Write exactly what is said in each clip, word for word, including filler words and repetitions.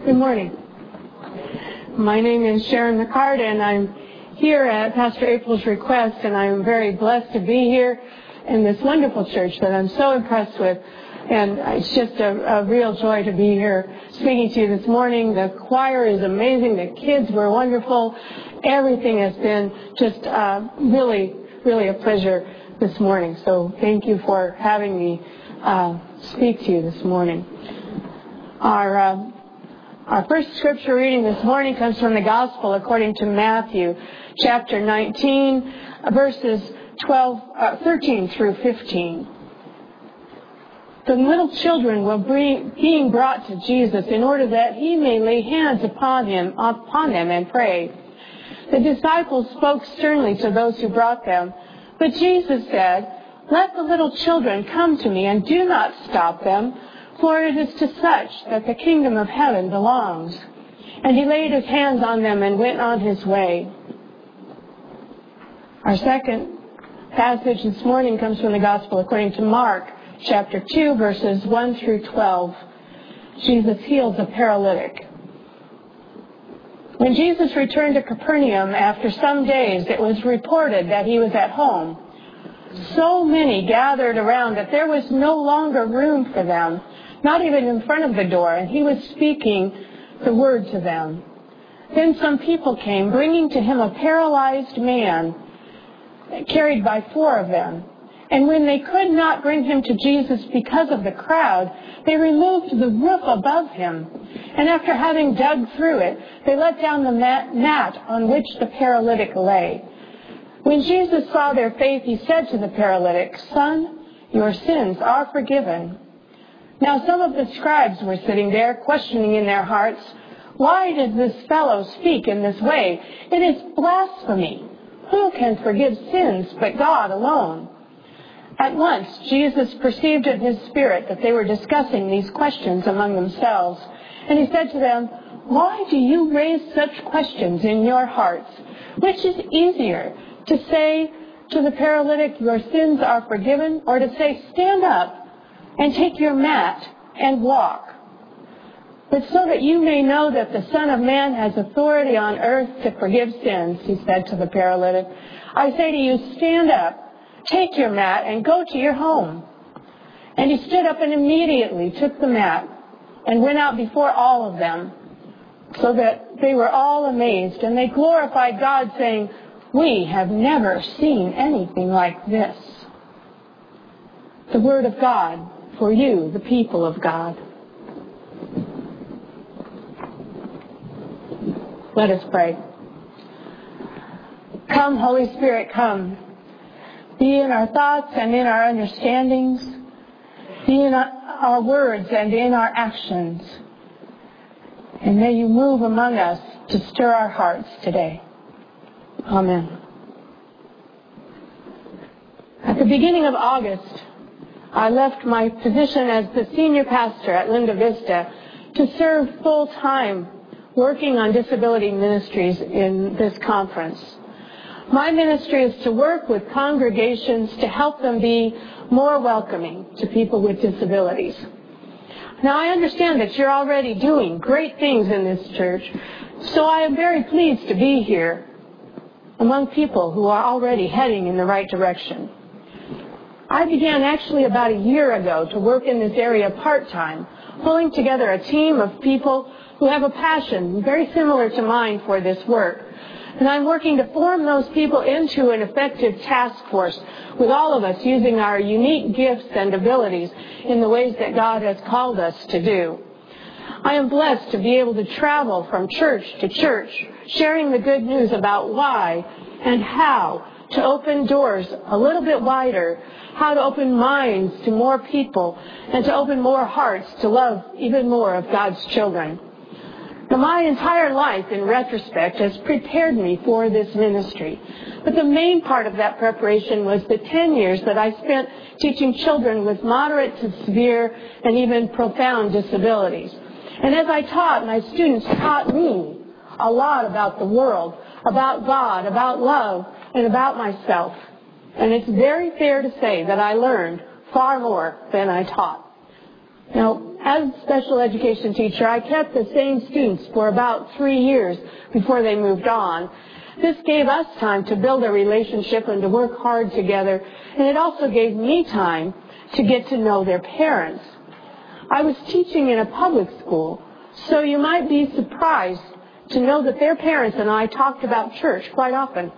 Good morning. My name is Sharon McCarta, and I'm here at Pastor April's request, and I'm very blessed to be here in this wonderful church that I'm so impressed with. And it's just a, a real joy to be here speaking to you this morning. The choir is amazing. The kids were wonderful. Everything has been just uh, really, really a pleasure this morning. So thank you for having me uh, speak to you this morning. Our uh, our first scripture reading this morning comes from the Gospel according to Matthew, chapter nineteen, verses twelve, uh, thirteen through fifteen. The little children were being brought to Jesus in order that he may lay hands upon him, upon them and pray. The disciples spoke sternly to those who brought them, but Jesus said, "Let the little children come to me, and do not stop them, for it is to such that the kingdom of heaven belongs." And he laid his hands on them and went on his way. Our second passage this morning comes from the Gospel according to Mark, chapter two, verses one through twelve. Jesus heals a paralytic. When Jesus returned to Capernaum after some days, it was reported that he was at home. So many gathered around that there was no longer room for them, not even in front of the door, and he was speaking the word to them. Then some people came, bringing to him a paralyzed man, carried by four of them. And when they could not bring him to Jesus because of the crowd, they removed the roof above him. And after having dug through it, they let down the mat, mat on which the paralytic lay. When Jesus saw their faith, he said to the paralytic, "Son, your sins are forgiven." Now some of the scribes were sitting there, questioning in their hearts, "Why does this fellow speak in this way? It is blasphemy. Who can forgive sins but God alone?" At once, Jesus perceived in his spirit that they were discussing these questions among themselves. And he said to them, "Why do you raise such questions in your hearts? Which is easier, to say to the paralytic, 'Your sins are forgiven,' or to say, 'Stand up and take your mat and walk'? But so that you may know that the Son of Man has authority on earth to forgive sins," he said to the paralytic, "I say to you, stand up, take your mat, and go to your home." And he stood up and immediately took the mat and went out before all of them, so that they were all amazed, and they glorified God, saying, "We have never seen anything like this." The word of God for you, the people of God. Let us pray. Come, Holy Spirit, come. Be in our thoughts and in our understandings. Be in our words and in our actions. And may you move among us to stir our hearts today. Amen. At the beginning of August, I left my position as the senior pastor at Linda Vista to serve full-time working on disability ministries in this conference. My ministry is to work with congregations to help them be more welcoming to people with disabilities. Now, I understand that you're already doing great things in this church, so I am very pleased to be here among people who are already heading in the right direction. I began actually about a year ago to work in this area part-time, pulling together a team of people who have a passion very similar to mine for this work. And I'm working to form those people into an effective task force, with all of us using our unique gifts and abilities in the ways that God has called us to do. I am blessed to be able to travel from church to church, sharing the good news about why and how to open doors a little bit wider, how to open minds to more people, and to open more hearts to love even more of God's children. Now, my entire life, in retrospect, has prepared me for this ministry. But the main part of that preparation was the ten years that I spent teaching children with moderate to severe and even profound disabilities. And as I taught, my students taught me a lot about the world, about God, about love, and about myself. And it's very fair to say that I learned far more than I taught. Now, As a special education teacher, I kept the same students for about three years before they moved on. This gave us time to build a relationship and to work hard together, and it also gave me time to get to know their parents. I was teaching in a public school, so you might be surprised to know that their parents and I talked about church quite often.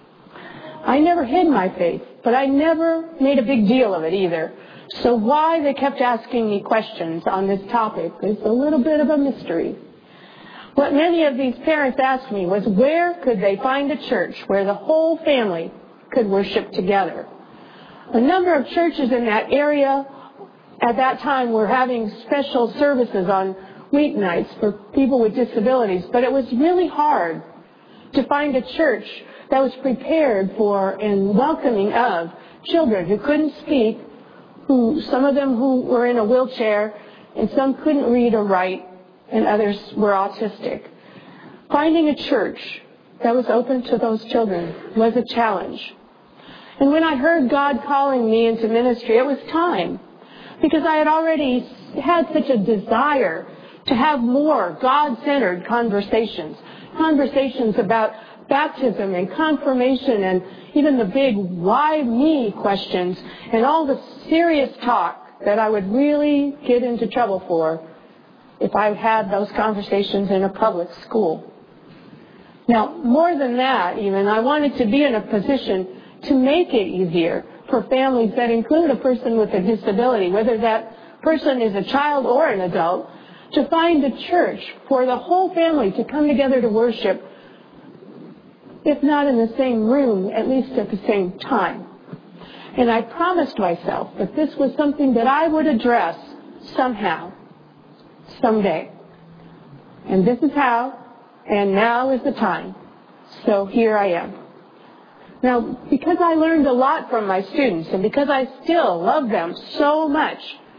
I never hid my faith, but I never made a big deal of it either. So why they kept asking me questions on this topic is a little bit of a mystery. What many of these parents asked me was, where could they find a church where the whole family could worship together? A number of churches in that area at that time were having special services on weeknights for people with disabilities, but it was really hard to find a church that was prepared for and welcoming of children who couldn't speak, who some of them who were in a wheelchair, and some couldn't read or write, and others were autistic. Finding a church that was open to those children was a challenge. And when I heard God calling me into ministry, it was time, because I had already had such a desire to have more God-centered conversations, conversations about baptism and confirmation and even the big why me questions and all the serious talk that I would really get into trouble for if I had those conversations in a public school. Now, more than that even, I wanted to be in a position to make it easier for families that include a person with a disability, whether that person is a child or an adult, to find a church for the whole family to come together to worship, if not in the same room, at least at the same time. And I promised myself that this was something that I would address somehow, someday. And this is how, and now is the time. So here I am. Now, because I learned a lot from my students, and because I still love them so much,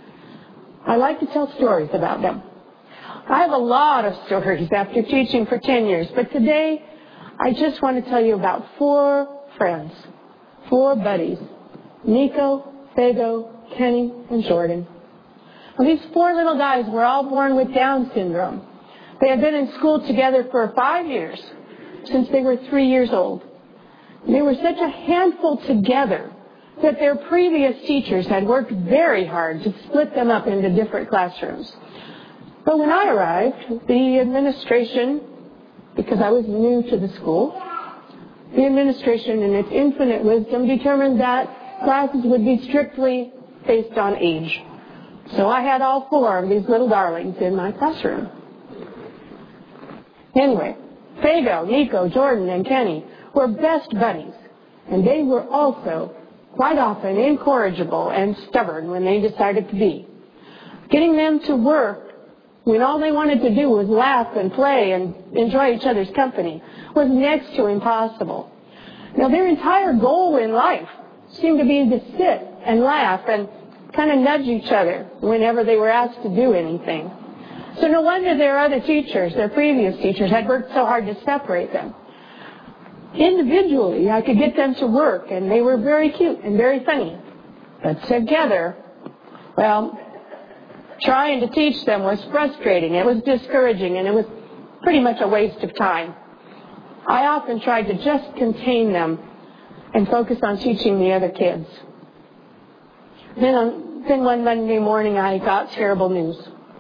I like to tell stories about them. I have a lot of stories after teaching for ten years, but today I just want to tell you about four friends, four buddies, Nico, Fago, Kenny, and Jordan. Well, these four little guys were all born with Down syndrome. They had been in school together for five years, since they were three years old. They were such a handful together that their previous teachers had worked very hard to split them up into different classrooms. But when I arrived, the administration, because I was new to the school, the administration in its infinite wisdom determined that classes would be strictly based on age. So I had all four of these little darlings in my classroom. Anyway, Fago, Nico, Jordan, and Kenny were best buddies, and they were also quite often incorrigible and stubborn when they decided to be. Getting them to work when all they wanted to do was laugh and play and enjoy each other's company was next to impossible. Now, their entire goal in life seemed to be to sit and laugh and kind of nudge each other whenever they were asked to do anything. So no wonder their other teachers, their previous teachers, had worked so hard to separate them. Individually, I could get them to work, and they were very cute and very funny. But together, well, trying to teach them was frustrating, it was discouraging, and it was pretty much a waste of time. I often tried to just contain them and focus on teaching the other kids. Then, on, then one Monday morning, I got terrible news.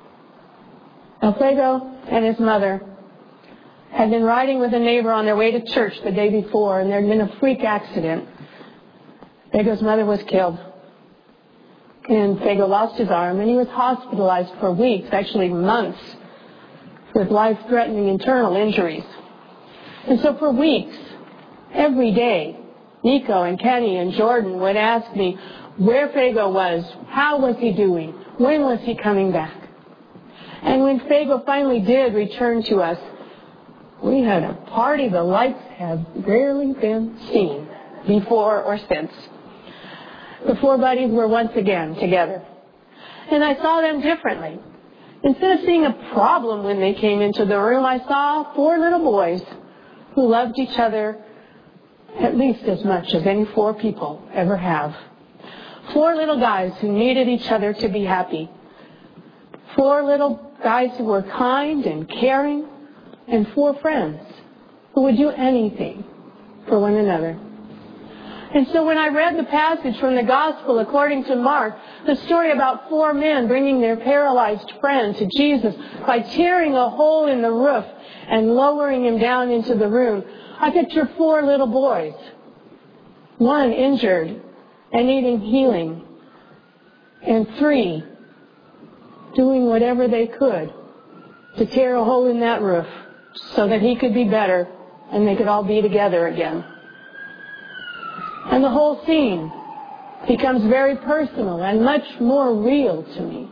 Alfredo and his mother had been riding with a neighbor on their way to church the day before, and there had been a freak accident. Fago's mother was killed. And Fago lost his arm, and he was hospitalized for weeks, actually months, with life-threatening internal injuries. And so for weeks, every day, Nico and Kenny and Jordan would ask me where Fago was, how was he doing, when was he coming back. And when Fago finally did return to us, we had a party the likes have rarely been seen before or since. The four buddies were once again together. And I saw them differently. Instead of seeing a problem when they came into the room, I saw four little boys who loved each other at least as much as any four people ever have. Four little guys who needed each other to be happy. Four little guys who were kind and caring, and four friends who would do anything for one another. And so when I read the passage from the Gospel according to Mark, the story about four men bringing their paralyzed friend to Jesus by tearing a hole in the roof and lowering him down into the room, I picture four little boys, one injured and needing healing, and three doing whatever they could to tear a hole in that roof so that he could be better and they could all be together again. And the whole scene becomes very personal and much more real to me.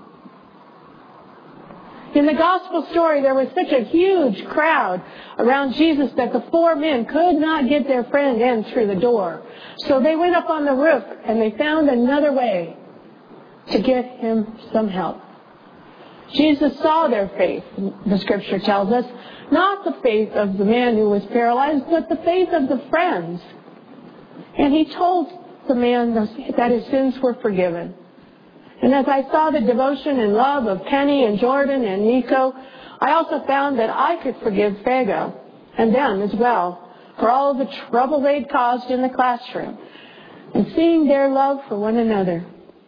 In the gospel story, there was such a huge crowd around Jesus that the four men could not get their friend in through the door. So they went up on the roof and they found another way to get him some help. Jesus saw their faith, the scripture tells us, not the faith of the man who was paralyzed, but the faith of the friends. And he told the man that his sins were forgiven. And as I saw the devotion and love of Penny and Jordan and Nico, I also found that I could forgive Fago and them as well for all of the trouble they'd caused in the classroom. And seeing their love for one another,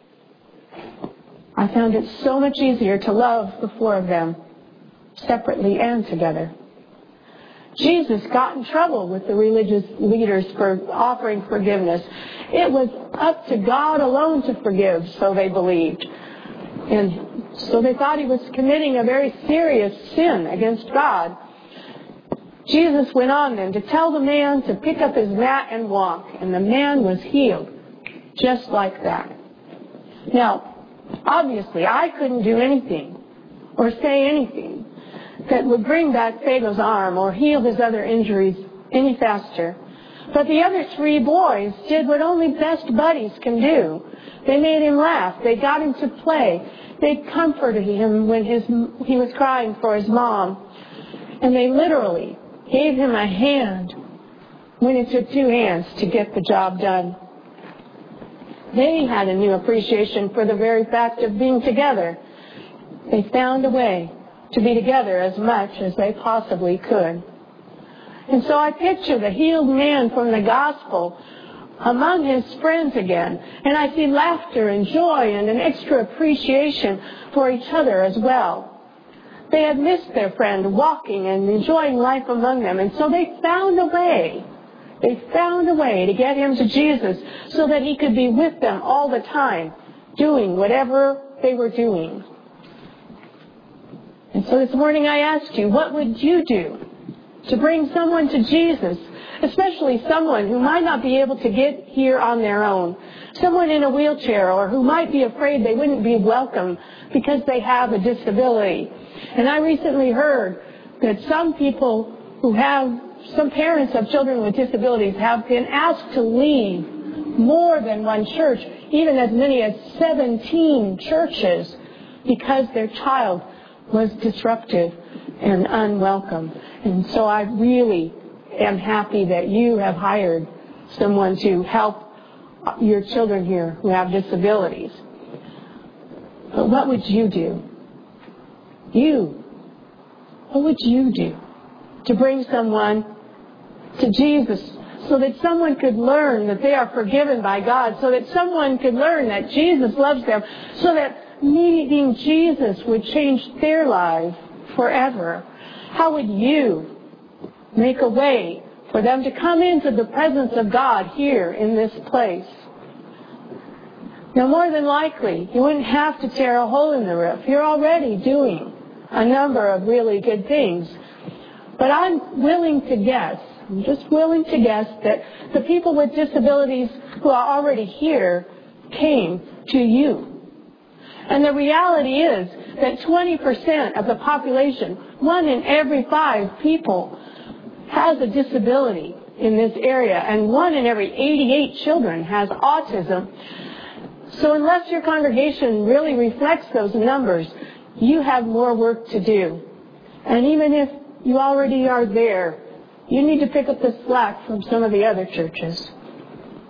I found it so much easier to love the four of them, separately and together. Jesus got in trouble with the religious leaders for offering forgiveness. It was up to God alone to forgive, so they believed. And so they thought he was committing a very serious sin against God. Jesus went on then to tell the man to pick up his mat and walk, and the man was healed, just like that. Now, obviously, I couldn't do anything or say anything that would bring back Fago's arm or heal his other injuries any faster. But the other three boys did what only best buddies can do. They made him laugh. They got him to play. They comforted him when his, he was crying for his mom. And they literally gave him a hand when it took two hands to get the job done. They had a new appreciation for the very fact of being together. They found a way to be together as much as they possibly could. And so I picture the healed man from the gospel among his friends again. And I see laughter and joy and an extra appreciation for each other as well. They had missed their friend walking and enjoying life among them. And so they found a way. They found a way to get him to Jesus so that he could be with them all the time, doing whatever they were doing. And so this morning I asked you, what would you do to bring someone to Jesus, especially someone who might not be able to get here on their own, someone in a wheelchair or who might be afraid they wouldn't be welcome because they have a disability. And I recently heard that some people who have, some parents of children with disabilities have been asked to leave more than one church, even as many as seventeen churches, because their child was disruptive and unwelcome. And so I really am happy that you have hired someone to help your children here who have disabilities. But what would you do? You. What would you do to bring someone to Jesus so that someone could learn that they are forgiven by God, so that someone could learn that Jesus loves them, so that meeting Jesus would change their life forever? How would you make a way for them to come into the presence of God here in this place? Now, more than likely, you wouldn't have to tear a hole in the roof. You're already doing a number of really good things. But I'm willing to guess, I'm just willing to guess that the people with disabilities who are already here came to you. And the reality is that twenty percent of the population, one in every five people, has a disability in this area, and one in every eighty-eight children has autism. So unless your congregation really reflects those numbers, you have more work to do. And even if you already are there, you need to pick up the slack from some of the other churches.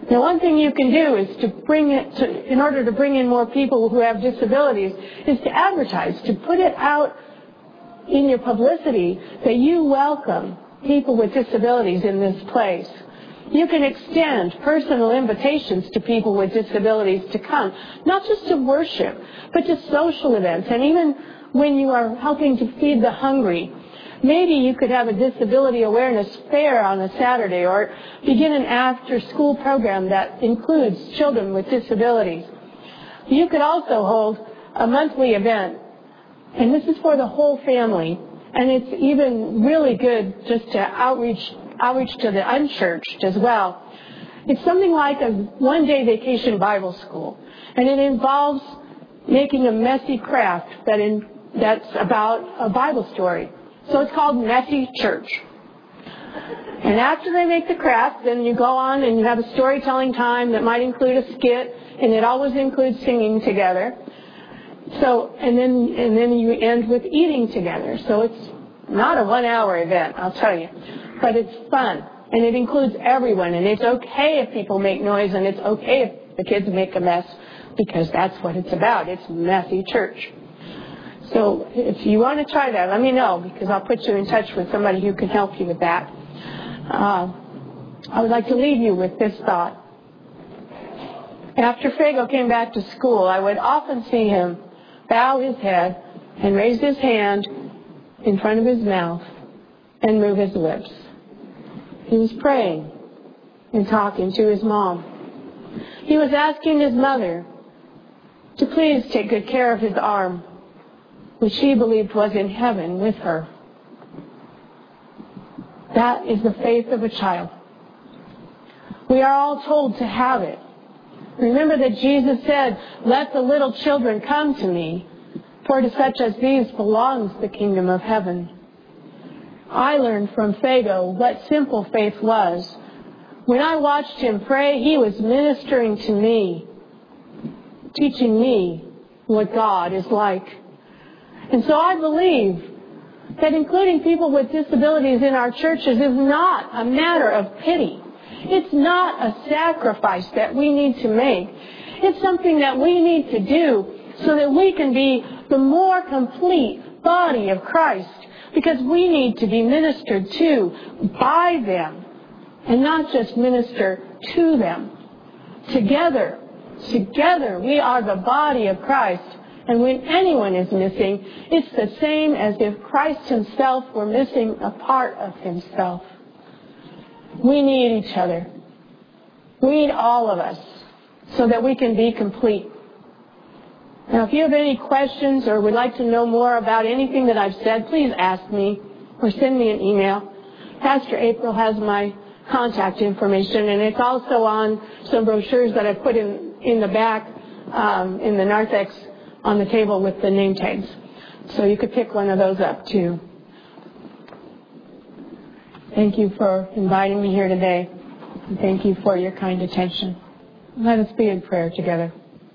Now, one thing you can do is to bring it to, in order to bring in more people who have disabilities, is to advertise, to put it out in your publicity that you welcome people with disabilities in this place. You can extend personal invitations to people with disabilities to come, not just to worship, but to social events. And even when you are helping to feed the hungry, maybe you could have a disability awareness fair on a Saturday, or begin an after-school program that includes children with disabilities. You could also hold a monthly event, and this is for the whole family, and it's even really good just to outreach outreach to the unchurched as well. It's something like a one-day vacation Bible school, and it involves making a messy craft that in, that's about a Bible story. So it's called Messy Church. And after they make the craft, then you go on and you have a storytelling time that might include a skit, and it always includes singing together. So, and then and then you end with eating together. So it's not a one-hour event, I'll tell you, but it's fun, and it includes everyone. And it's okay if people make noise, and it's okay if the kids make a mess, because that's what it's about. It's Messy Church. So if you want to try that, let me know, because I'll put you in touch with somebody who can help you with that. Uh, I would like to leave you with this thought. After Fago came back to school, I would often see him bow his head and raise his hand in front of his mouth and move his lips. He was praying and talking to his mom. He was asking his mother to please take good care of his arm, which she believed was in heaven with her. That is the faith of a child. We are all told to have it. Remember that Jesus said, "Let the little children come to me, for to such as these belongs the kingdom of heaven." I learned from Fago what simple faith was. When I watched him pray, he was ministering to me, teaching me what God is like. And so I believe that including people with disabilities in our churches is not a matter of pity. It's not a sacrifice that we need to make. It's something that we need to do so that we can be the more complete body of Christ, because we need to be ministered to by them and not just minister to them. Together, together we are the body of Christ. And when anyone is missing, it's the same as if Christ himself were missing a part of himself. We need each other. We need all of us so that we can be complete. Now, if you have any questions or would like to know more about anything that I've said, please ask me or send me an email. Pastor April has my contact information, and it's also on some brochures that I put in, in the back, um, in the narthex on the table with the name tags. So you could pick one of those up too. Thank you for inviting me here today. And thank you for your kind attention. Let us be in prayer together.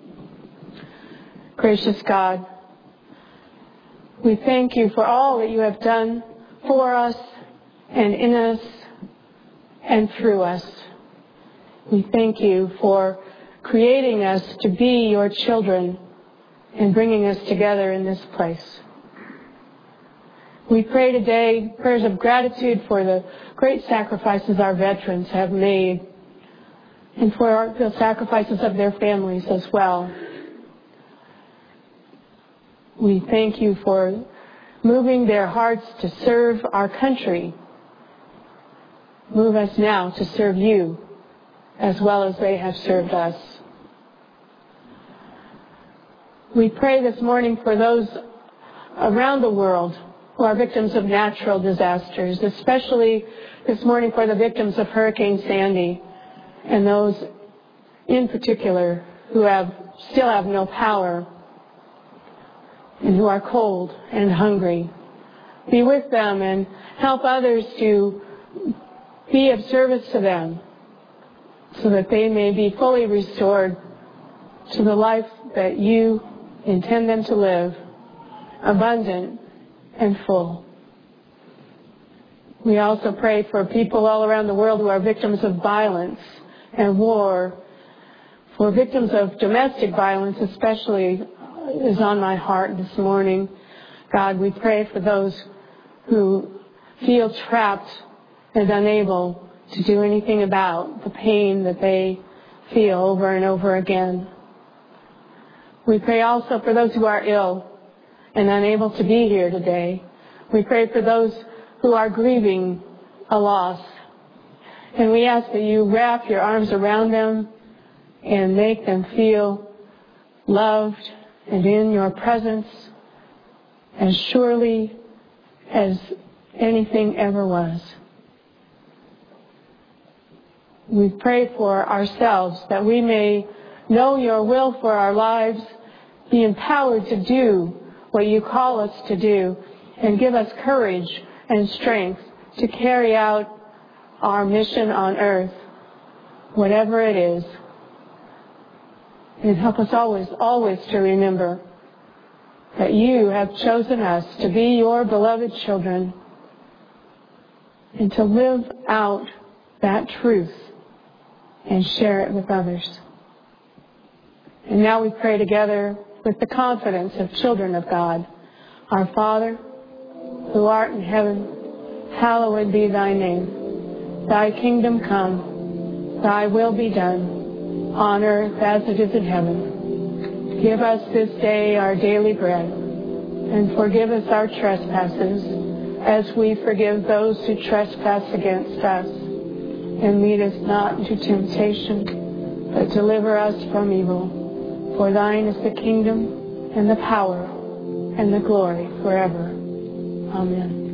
Gracious God, we thank you for all that you have done for us and in us and through us. We thank you for creating us to be your children and bringing us together in this place. We pray today prayers of gratitude for the great sacrifices our veterans have made, and for our, the sacrifices of their families as well. We thank you for moving their hearts to serve our country. Move us now to serve you as well as they have served us. We pray this morning for those around the world who are victims of natural disasters, especially this morning for the victims of Hurricane Sandy and those in particular who have still have no power and who are cold and hungry. Be with them and help others to be of service to them so that they may be fully restored to the life that you intend them to live, abundant and full. We also pray for people all around the world who are victims of violence and war, for victims of domestic violence especially, is on my heart this morning. God, we pray for those who feel trapped and unable to do anything about the pain that they feel over and over again. We pray also for those who are ill and unable to be here today. We pray for those who are grieving a loss. And we ask that you wrap your arms around them and make them feel loved and in your presence as surely as anything ever was. We pray for ourselves that we may know your will for our lives, be empowered to do what you call us to do, and give us courage and strength to carry out our mission on earth, whatever it is. And help us always, always to remember that you have chosen us to be your beloved children and to live out that truth and share it with others. And now we pray together with the confidence of children of God. Our Father, who art in heaven, hallowed be thy name. Thy kingdom come, thy will be done, on earth as it is in heaven. Give us this day our daily bread, and forgive us our trespasses, as we forgive those who trespass against us. And lead us not into temptation, but deliver us from evil. For thine is the kingdom, and the power, and the glory forever. Amen.